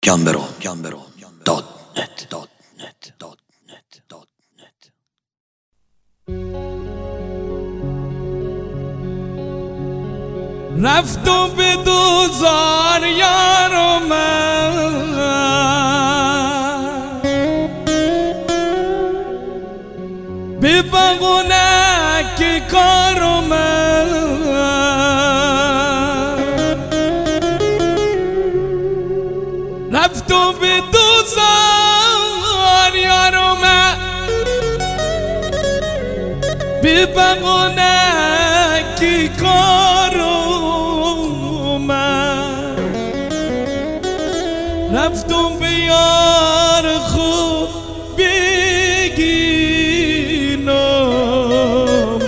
gamberå.net. رفت و به دوزار یار من به بغونک کار من رفت و به دوزار یار من به بغونک کار من رفتم به یار خوب بگینم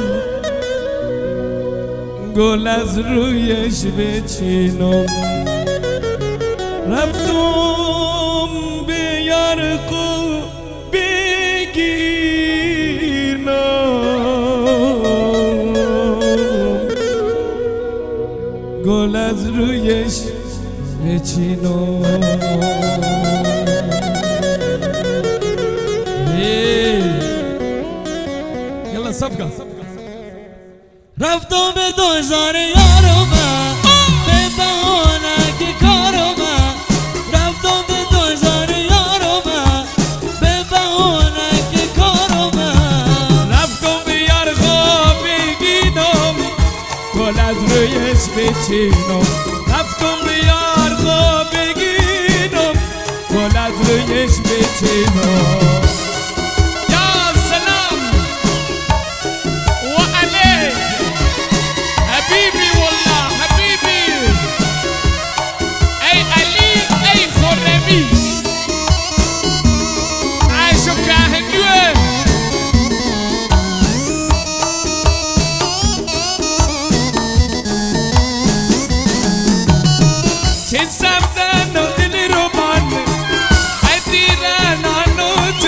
گل از رویش بچینم رفتم به یار خوب بگینم گل از رویش بچینم یلا سبکا رفتم به دوزار یارم به بهانه که کارم رفتم به دوزار یارم به بهانه که کارم رفتم به یار خواب بگینم گل از رویش بچینم رفتم به یار خواب بگینم گل از رویش بچینم چه سبزن و دل رومان ادیرن آنو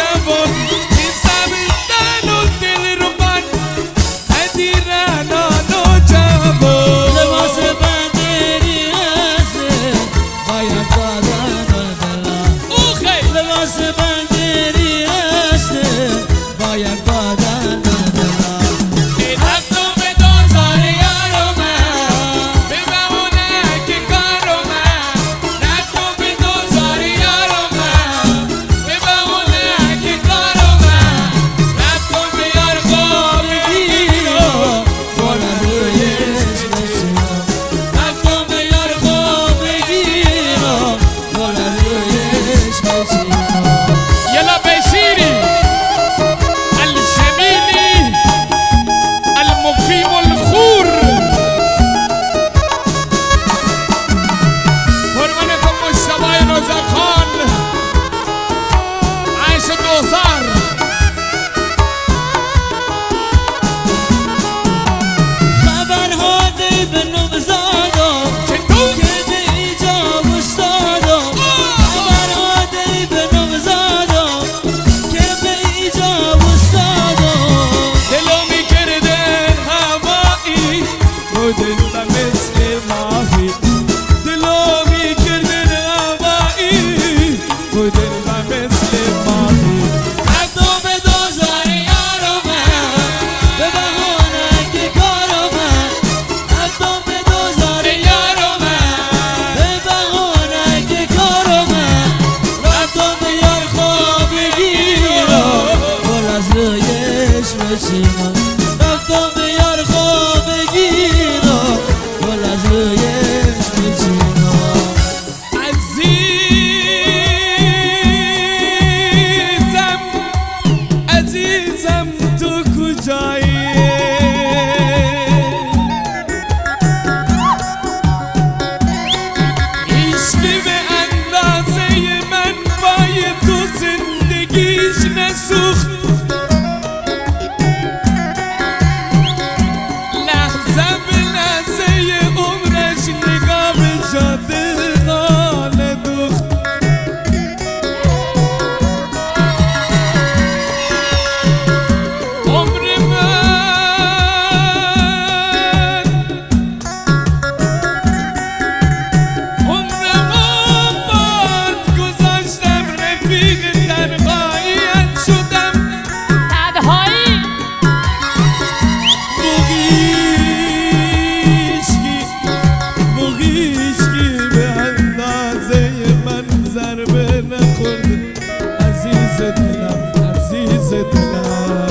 من ضربه نخورده عزیز دلم عزیز دلم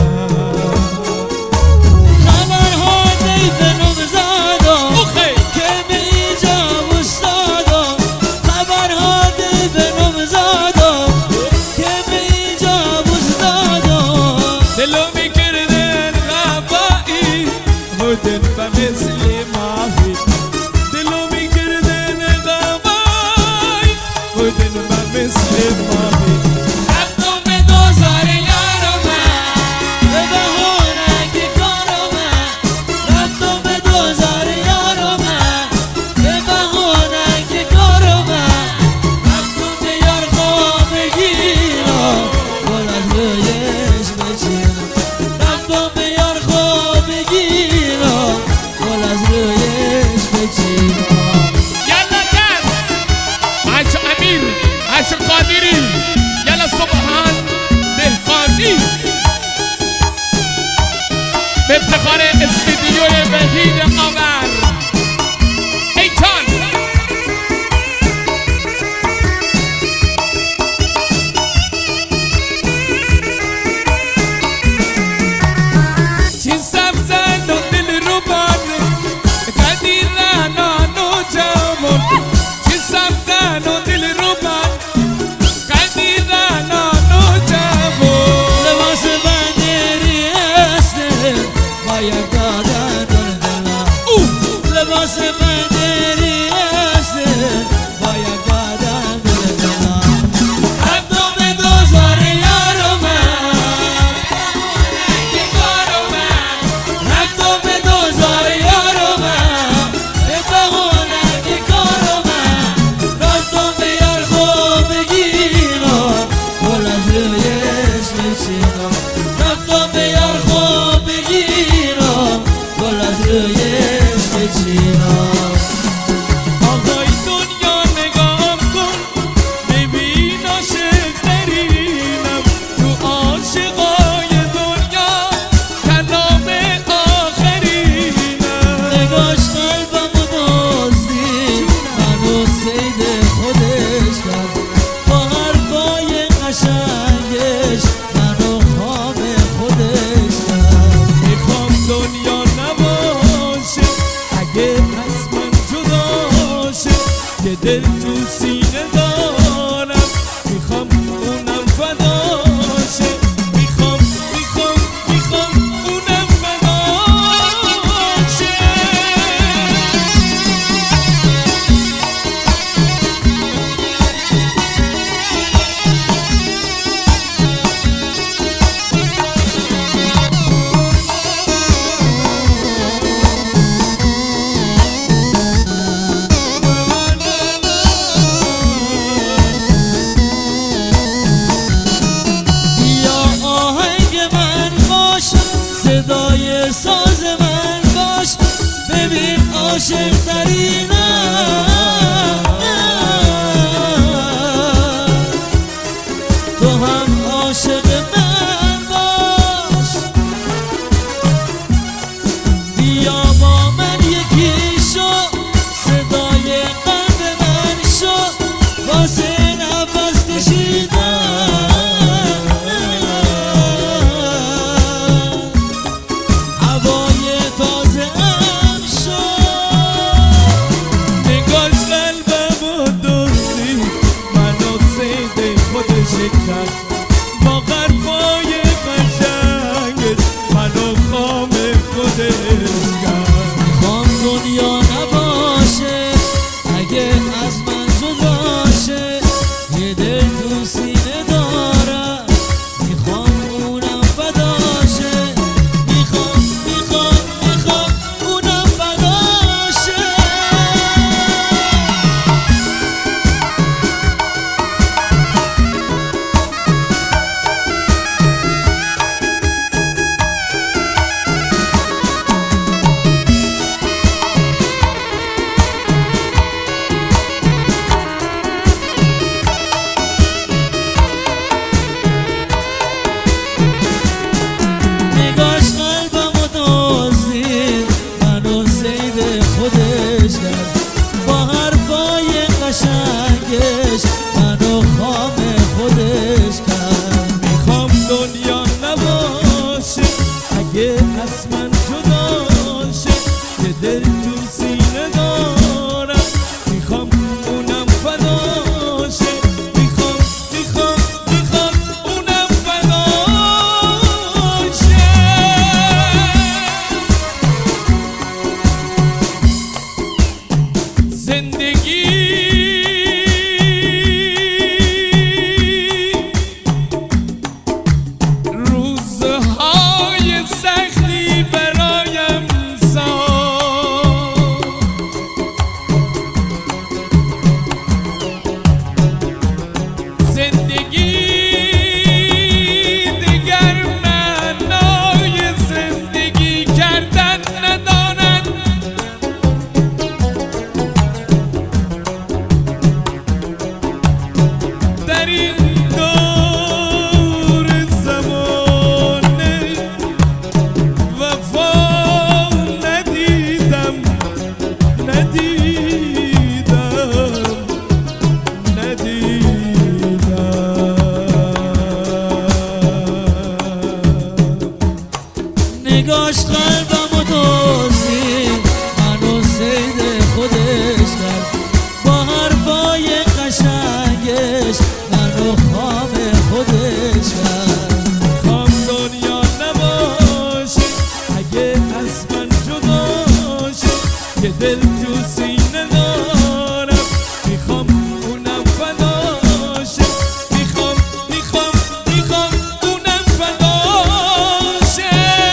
خبرها دیدنم زدم که به اینجا استادم خبرها دیدنم زدم که به اینجا استادم دلو میکردن غبایی بودن و مثل ماهی دلو میکردن غبایی بودن و مثل ماهی رفتم به دوزار یارم به بهونه که کارم رفتم به دوزار یارم به بهونه که کارم رفتم به یار خواب بگیرم گل از رویش بچینم رفتم به یار خواب بگیرم گل از رویش بچینم يلا دانس عاش امير عاش قادري يلا سبحان دهقانی به افتخار استودیو وحید آور ایتان چین سبزن و دل رو بانه قدیران و جامون چین سبزن و دل رو بان قدیران و جامون لباس بندری است باید دادن دلم لباس بندری است باید دادن دلم رفتم به دوزار یارم که کارم رفتم به دوزار یارم به بهونه که کارم رفتم به یار خواب بگیرم گل از رویش بچینم رفتم به یار خواب بگیرم گل از رویش بچینم آقای دنیا نگام کن ببین عاشق ترینم تو عاشقای دنیا کلام آخرینم نگاش قلبمو دزدی منو سید خودش کرد با حرفای قشنگش منو خواب خودش کرد میخوام دنیا نباشه اگه از من جدا شه که دل تو سینه دارم میخوام اونم فدا شه میخوام اونم فدا شه یا آهنگ من باش صدای ساز من باش ببین عاشق ترینم تو هم عاشق من باش بیا با من یکی شو صدای قلب من شو واسه نفس کشیدن هوای تازه ام شو نگاش قلبمو دزدی منو سید خودش کرد با حرفای قشنگش منو خواب خودش کرد میخوام دنیا نباشه اگه از من جدا شه یه دل تو سینه دارم میخوام اونم فدا شه میخوام اونم فدا شه این دور زمانه وفا ندیدم نگاش قلبمو دزدید منو سید خودش کرد با حرفای قشنگش منو خواب خودش کرد خوام دنیا نباشه اگه از من جدا شه که دل تو سینه دارم میخوام اونم فدا شه میخوام اونم فدا شه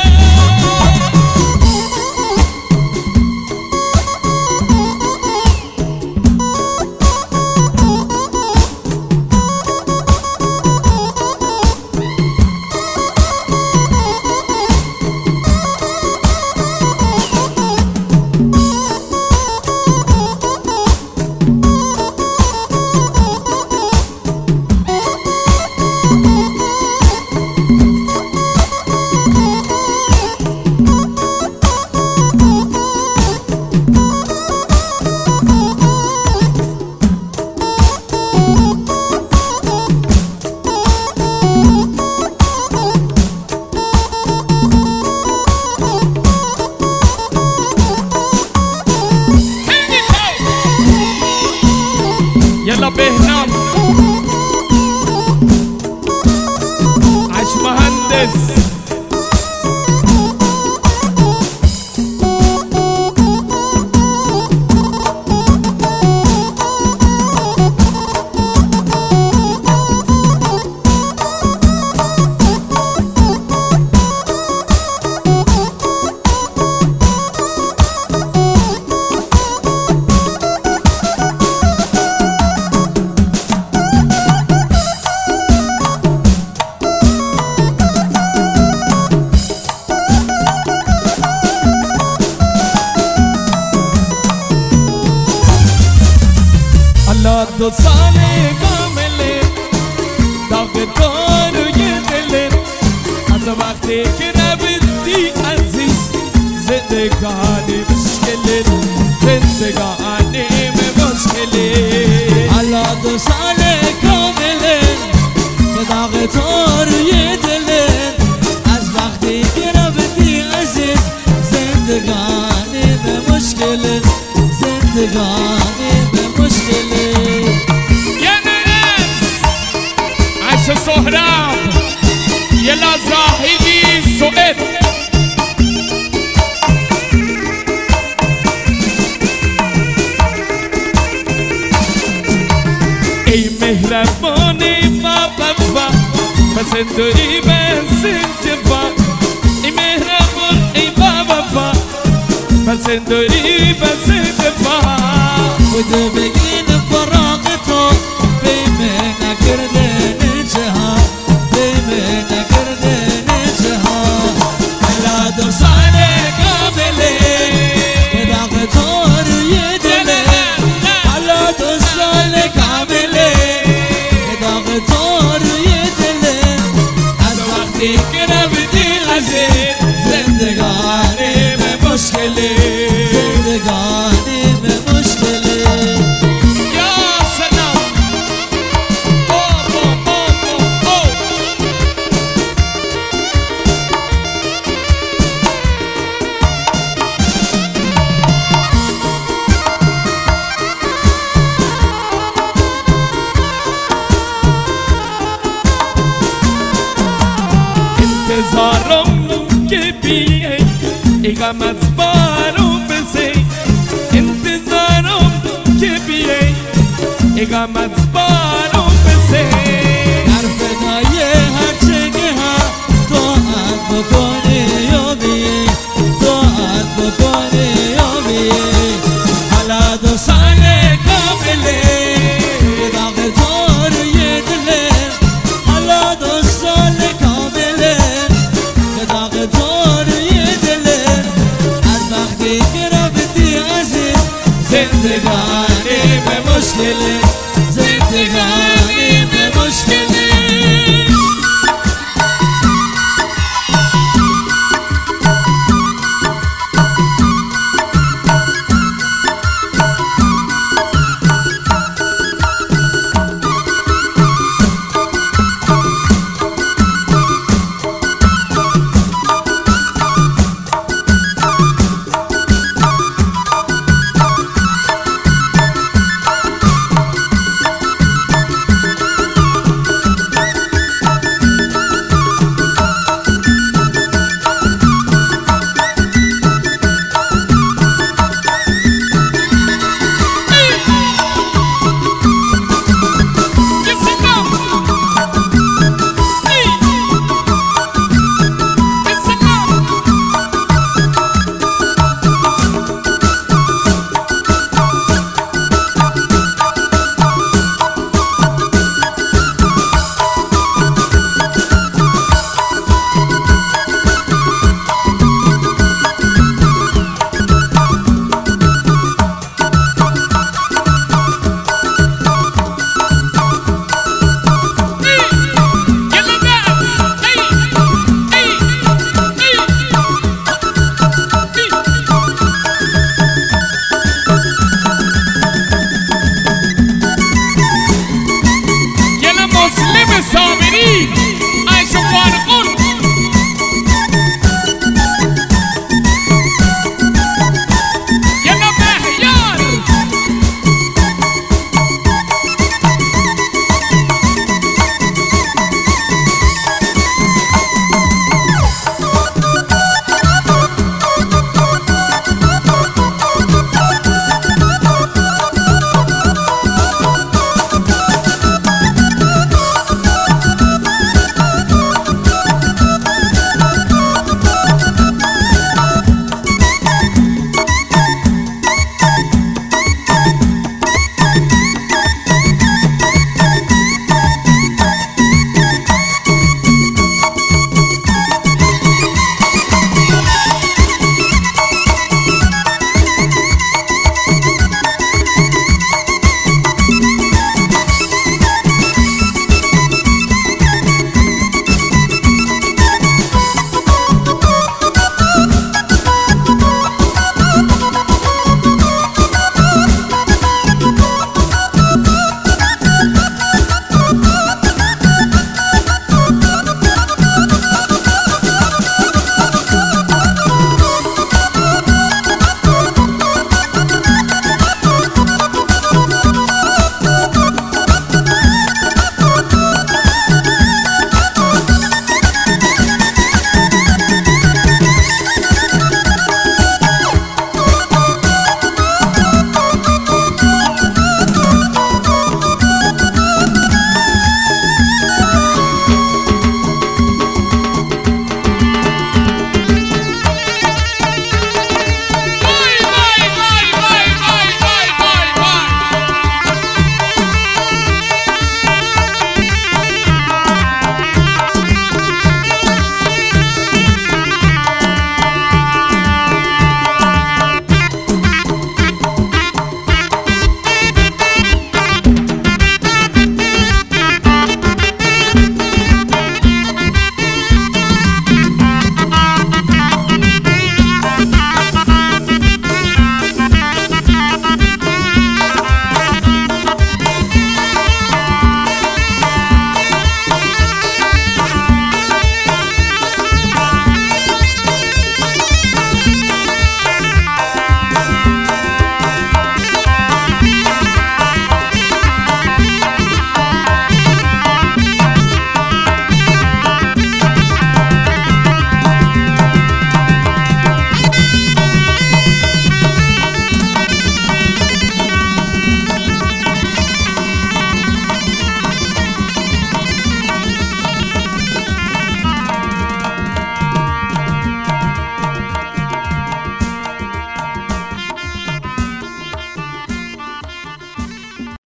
يلا بهنام عاش مهندس دو سال کامله داغ تو روی دله از وقتی که نبودی عزیز زندگانی مشکله حالا 2 سال کامله که داغ تو روی دله از وقتی که رفتی عزیز زندگانی به مشکله سهراب يلا زاهدي سؤال ای مهربانی بابا پسندوری بنسین جفا ای مهربان ای بابا پسندوری بنسین جفا بده بگین فراغ تو بیمه نکرده انتظارم که بیای ای غمت بارو بسی انتظارم که بیای ای غمت بارو بسی در فدای هر چگه ها طاعت بکنی یا بیای طاعت بکنی یا بیای حالا 2 سال کامله داغ تو روی دله حالا 2 سال کامله داغ تو روی دله از وقتی که رفتی عزیز زندگانی به مشکله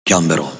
گم برو.